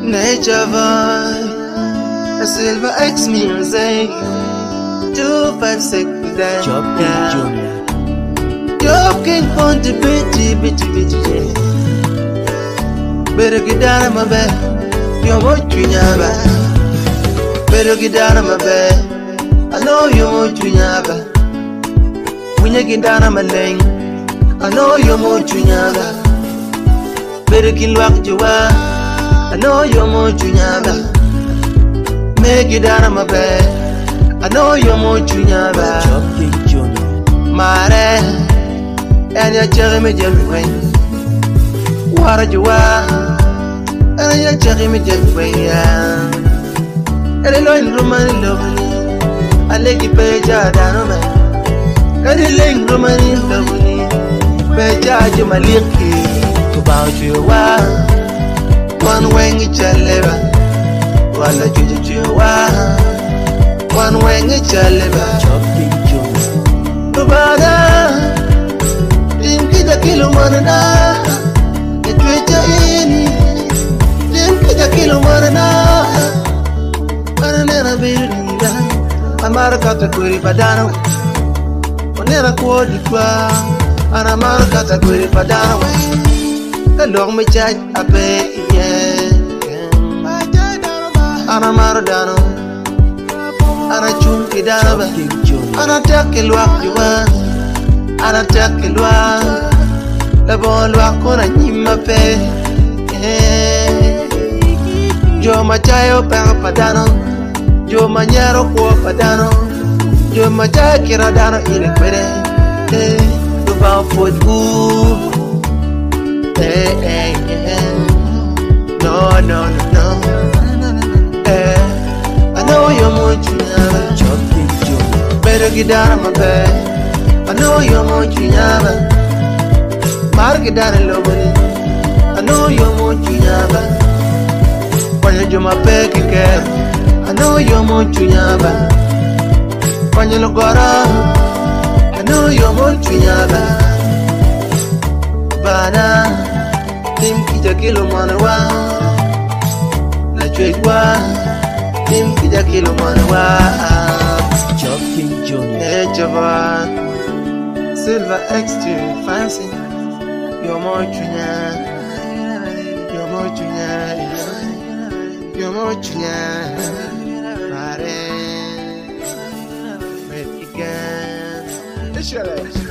Nature Boy, a Silver X music, 256 then. Job King Junior. Job King Ponty bitty. Better get down on my bed. You're more junior. Better get down on my bed. I know you're more junior. When you get down on my lane, I know you're more junior. Better get locked you are. I know you're more junior. Make it down on my bed. I know you're more junior. Job King Junior. Mare, and you're telling me everywhere. What are you are? And you're telling me everywhere. And I know in Romani love me. I like you pay down. And I like Romani love me. Pay charge my little about you. One wing each other, one a juju, one wing each other. Job King Junior. Bubada, Dimki the Kilomana, the Twitter in Dimki the Kilomana, and then a building. I'm out of category, Padano, on never quote it, and I'm out of category, Padano. Long me charge a pay, Ana Maradano, Ana Chunky Dana, Ana Takelwa, you are, Ana Takelwa, the ball walk on a Nima pay. Joe Machayo Padano, Joe Manero Padano, Joe Machakira Dano in a quere, the bow for you. Hey, no. I know you're more junior. Job King Junior. Better get down on my bed. I know you're more junior. Mark it down and love it. I know you're more junior. When you do my back again, I know you're more junior. When you look around, I know you're more junior. Bana. Tim kita kilo mana wa, na cuek wa. Tim kita kilo mana wa. Job King Junior. Nature Boy, Silver X2 fancy. You're more junior. You're more junior. You're more junior. Mare, meet again.